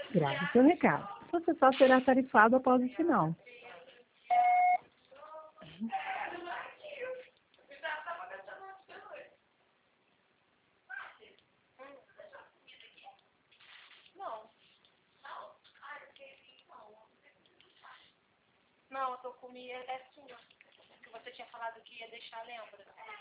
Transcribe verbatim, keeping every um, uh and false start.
Grave seu recado. Você só será tarifado após o sinal. Não, eu tô com é sua. Que você tinha falado que ia deixar, lembra?